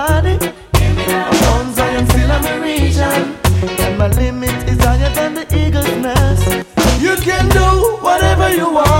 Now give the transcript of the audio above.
body. Mount Zion still in my region, and my limit is higher than the eagle's nest. You can do whatever you want.